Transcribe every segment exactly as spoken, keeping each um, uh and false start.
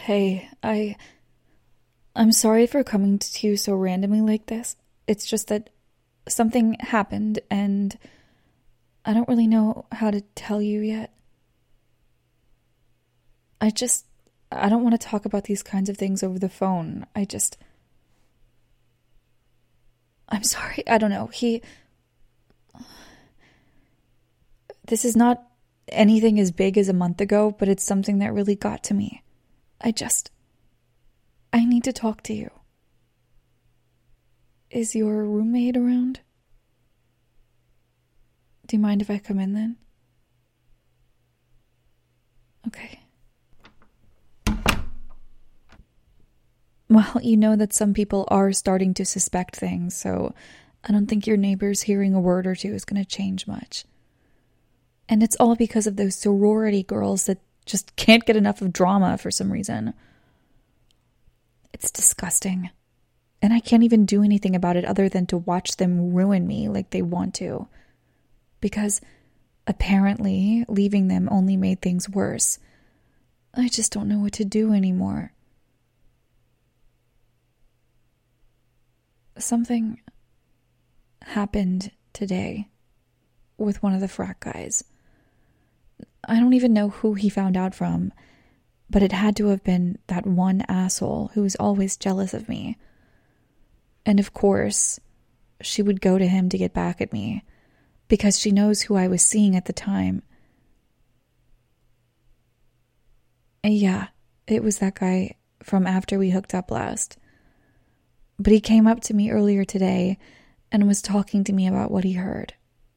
Hey, I... I'm sorry for coming to you so randomly like this. It's just that something happened and I don't really know how to tell you yet. I just... I don't want to talk about these kinds of things over the phone. I just... I'm sorry. I don't know. He... This is not anything as big as a month ago, but it's something that really got to me. I just... I need to talk to you. Is your roommate around? Do you mind if I come in then? Okay. Well, you know that some people are starting to suspect things, so I don't think your neighbors hearing a word or two is going to change much. And it's all because of those sorority girls that just can't get enough of drama for some reason. It's disgusting. And I can't even do anything about it other than to watch them ruin me like they want to. Because apparently leaving them only made things worse. I just don't know what to do anymore. Something happened today with one of the frat guys. I don't even know who he found out from, but it had to have been that one asshole who was always jealous of me. And of course, she would go to him to get back at me, because she knows who I was seeing at the time. And yeah, it was that guy from after we hooked up last. But he came up to me earlier today and was talking to me about what he heard.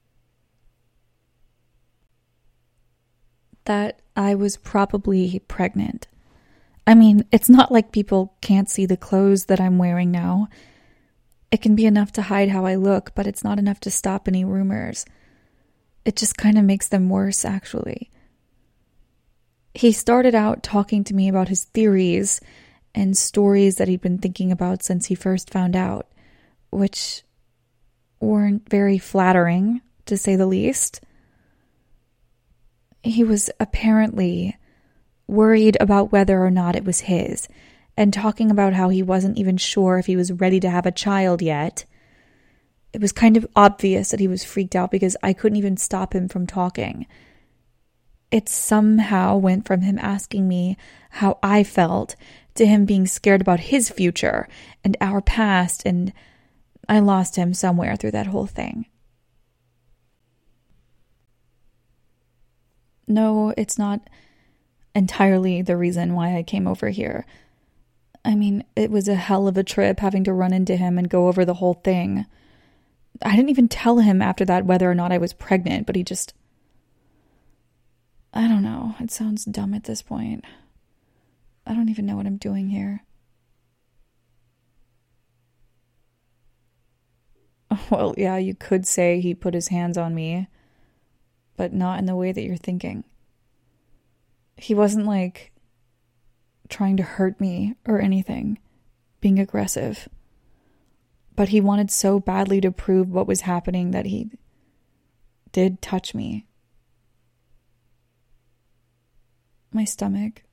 That I was probably pregnant. I mean, it's not like people can't see the clothes that I'm wearing now. It can be enough to hide how I look, but it's not enough to stop any rumors. It just kind of makes them worse, actually. He started out talking to me about his theories and stories that he'd been thinking about since he first found out, which weren't very flattering, to say the least. He was apparently worried about whether or not it was his, and talking about how he wasn't even sure if he was ready to have a child yet. It was kind of obvious that he was freaked out because I couldn't even stop him from talking. It somehow went from him asking me how I felt to him being scared about his future and our past, and I lost him somewhere through that whole thing. No, it's not entirely the reason why I came over here. I mean, it was a hell of a trip having to run into him and go over the whole thing. I didn't even tell him after that whether or not I was pregnant, but he just... I don't know. It sounds dumb at this point. I don't even know what I'm doing here. Well, yeah, you could say he put his hands on me, but not in the way that you're thinking. He wasn't, like, trying to hurt me or anything, being aggressive. But he wanted so badly to prove what was happening that he did touch me. My stomach.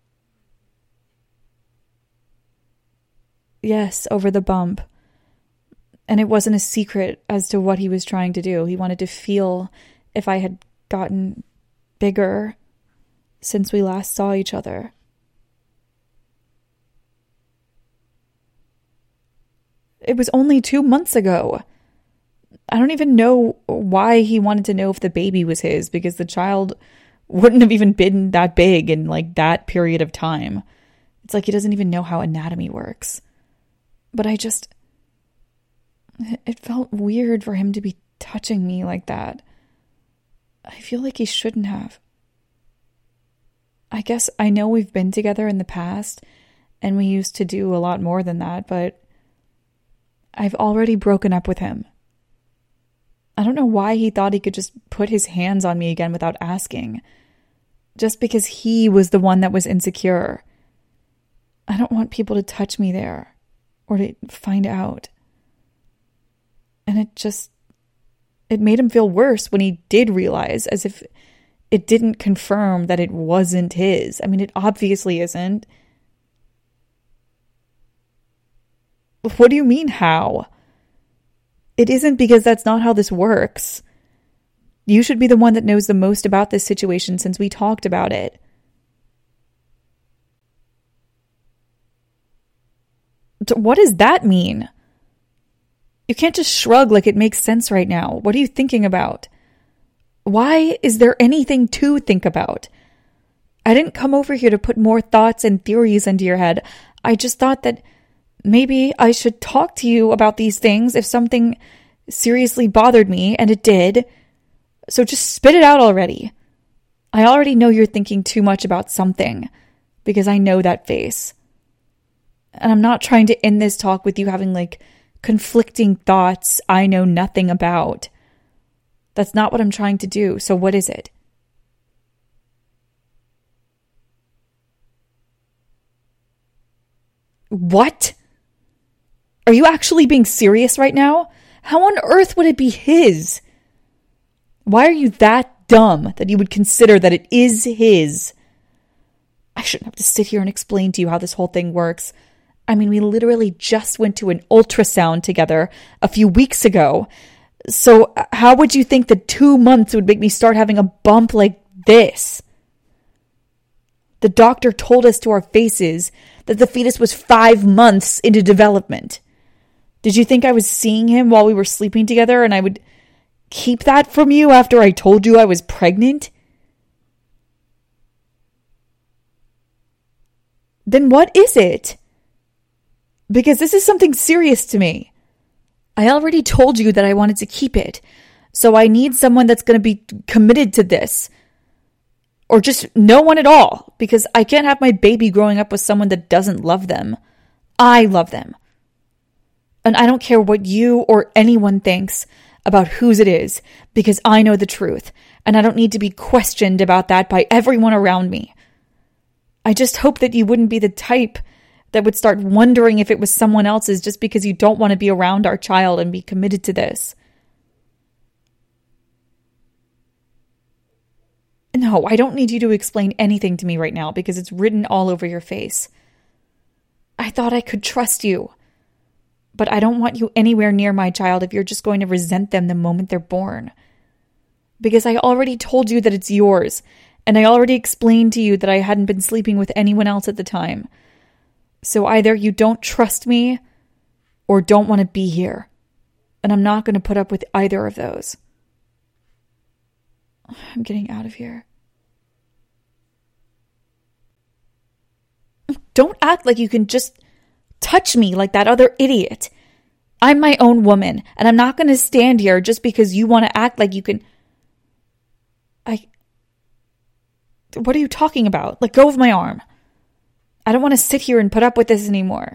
Yes, over the bump. And it wasn't a secret as to what he was trying to do. He wanted to feel if I had gotten bigger since we last saw each other. It was only two months ago. I don't even know why he wanted to know if the baby was his, because the child wouldn't have even been that big in like that period of time. It's like he doesn't even know how anatomy works. But I just... It felt weird for him to be touching me like that. I feel like he shouldn't have. I guess I know we've been together in the past, and we used to do a lot more than that, but I've already broken up with him. I don't know why he thought he could just put his hands on me again without asking. Just because he was the one that was insecure. I don't want people to touch me there, or to find out. And it just, it made him feel worse when he did realize, as if it didn't confirm that it wasn't his. I mean, it obviously isn't. What do you mean, how? It isn't, because that's not how this works. You should be the one that knows the most about this situation since we talked about it. What does that mean? You can't just shrug like it makes sense right now. What are you thinking about? Why is there anything to think about? I didn't come over here to put more thoughts and theories into your head. I just thought that maybe I should talk to you about these things if something seriously bothered me, and it did. So just spit it out already. I already know you're thinking too much about something, because I know that face. And I'm not trying to end this talk with you having like conflicting thoughts I know nothing about. That's not what I'm trying to do. So what is it? What? Are you actually being serious right now? How on earth would it be his? Why are you that dumb that you would consider that it is his? I shouldn't have to sit here and explain to you how this whole thing works. I mean, we literally just went to an ultrasound together a few weeks ago. So how would you think that two months would make me start having a bump like this? The doctor told us to our faces that the fetus was five months into development. Did you think I was seeing him while we were sleeping together and I would keep that from you after I told you I was pregnant? Then what is it? Because this is something serious to me. I already told you that I wanted to keep it. So I need someone that's going to be committed to this. Or just no one at all. Because I can't have my baby growing up with someone that doesn't love them. I love them. And I don't care what you or anyone thinks about whose it is. Because I know the truth. And I don't need to be questioned about that by everyone around me. I just hope that you wouldn't be the type that would start wondering if it was someone else's just because you don't want to be around our child and be committed to this. No, I don't need you to explain anything to me right now because it's written all over your face. I thought I could trust you. But I don't want you anywhere near my child if you're just going to resent them the moment they're born. Because I already told you that it's yours. And I already explained to you that I hadn't been sleeping with anyone else at the time. So either you don't trust me or don't want to be here. And I'm not going to put up with either of those. I'm getting out of here. Don't act like you can just touch me like that other idiot. I'm my own woman, and I'm not going to stand here just because you want to act like you can... I... What are you talking about? Let go of my arm. I don't want to sit here and put up with this anymore.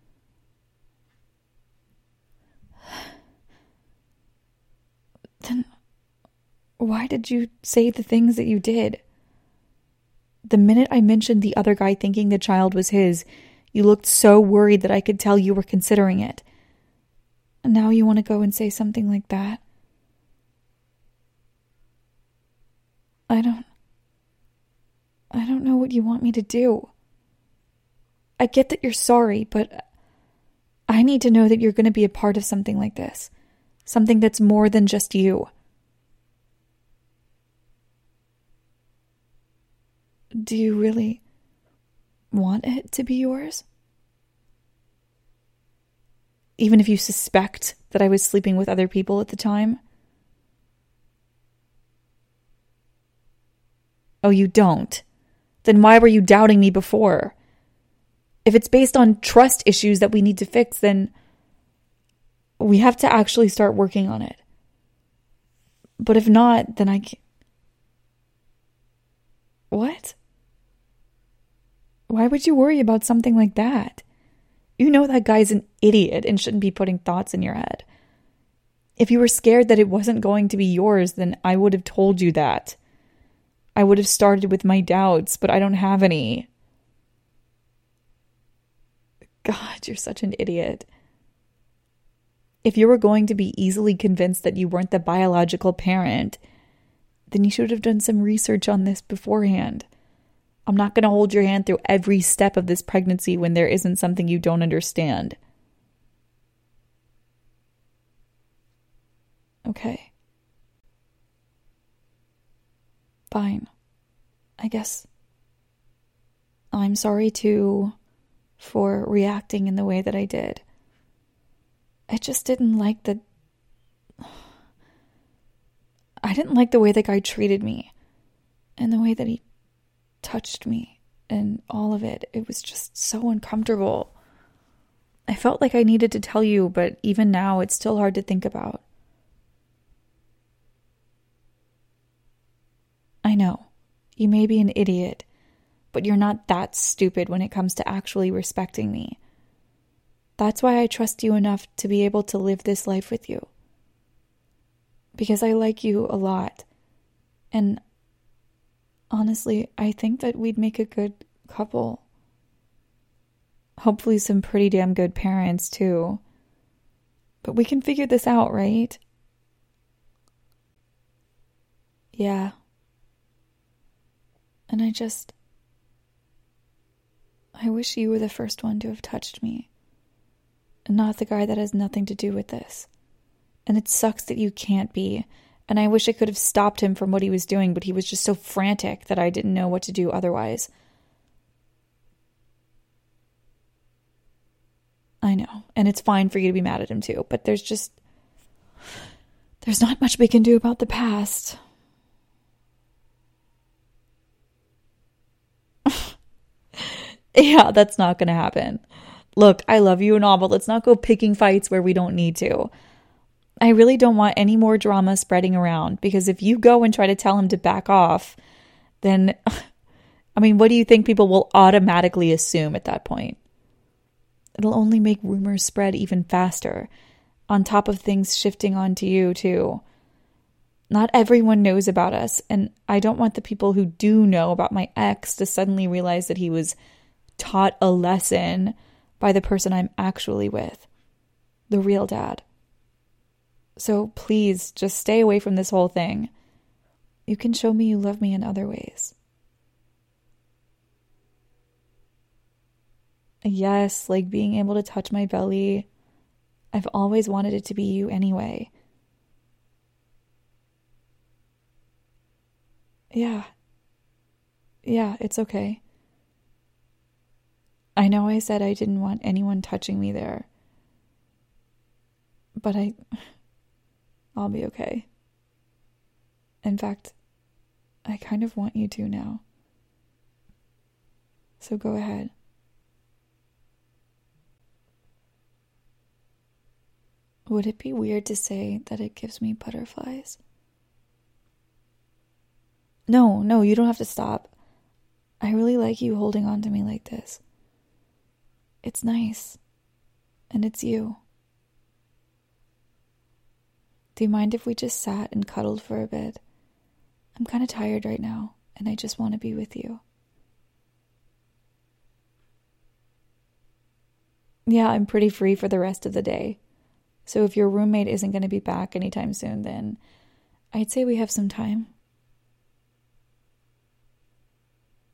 Then why did you say the things that you did? The minute I mentioned the other guy thinking the child was his, you looked so worried that I could tell you were considering it. And now you want to go and say something like that? I don't... I don't know what you want me to do. I get that you're sorry, but I need to know that you're going to be a part of something like this. Something that's more than just you. Do you really want it to be yours? Even if you suspect that I was sleeping with other people at the time? Oh, you don't? Then why were you doubting me before? If it's based on trust issues that we need to fix, then we have to actually start working on it. But if not, then I can't. What? Why would you worry about something like that? You know that guy's an idiot and shouldn't be putting thoughts in your head. If you were scared that it wasn't going to be yours, then I would have told you that. I would have started with my doubts, but I don't have any. God, you're such an idiot. If you were going to be easily convinced that you weren't the biological parent, then you should have done some research on this beforehand. I'm not going to hold your hand through every step of this pregnancy when there isn't something you don't understand. Okay. Fine. I guess I'm sorry too for reacting in the way that I did. I just didn't like the... I didn't like the way the guy treated me and the way that he touched me and all of it. It was just so uncomfortable. I felt like I needed to tell you, but even now it's still hard to think about. I know, you may be an idiot, but you're not that stupid when it comes to actually respecting me. That's why I trust you enough to be able to live this life with you. Because I like you a lot. And honestly, I think that we'd make a good couple. Hopefully some pretty damn good parents too. But we can figure this out, right? Yeah. And I just... I wish you were the first one to have touched me. And not the guy that has nothing to do with this. And it sucks that you can't be. And I wish I could have stopped him from what he was doing, but he was just so frantic that I didn't know what to do otherwise. I know. And it's fine for you to be mad at him too. But there's just... There's not much we can do about the past. Yeah, that's not going to happen. Look, I love you and all, but let's not go picking fights where we don't need to. I really don't want any more drama spreading around, because if you go and try to tell him to back off, then, I mean, what do you think people will automatically assume at that point? It'll only make rumors spread even faster, on top of things shifting onto you too. Not everyone knows about us, and I don't want the people who do know about my ex to suddenly realize that he was taught a lesson by the person I'm actually with, the real dad. So please, just stay away from this whole thing. You can show me you love me in other ways. Yes, like being able to touch my belly. I've always wanted it to be you anyway. Yeah. Yeah, it's okay. I know I said I didn't want anyone touching me there. But I... I'll be okay. In fact, I kind of want you to now. So go ahead. Would it be weird to say that it gives me butterflies? No, no, you don't have to stop. I really like you holding on to me like this. It's nice. And it's you. Do you mind if we just sat and cuddled for a bit? I'm kind of tired right now, and I just want to be with you. Yeah, I'm pretty free for the rest of the day. So if your roommate isn't going to be back anytime soon, then I'd say we have some time.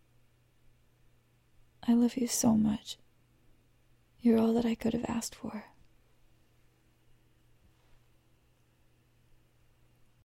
I love you so much. You're all that I could have asked for.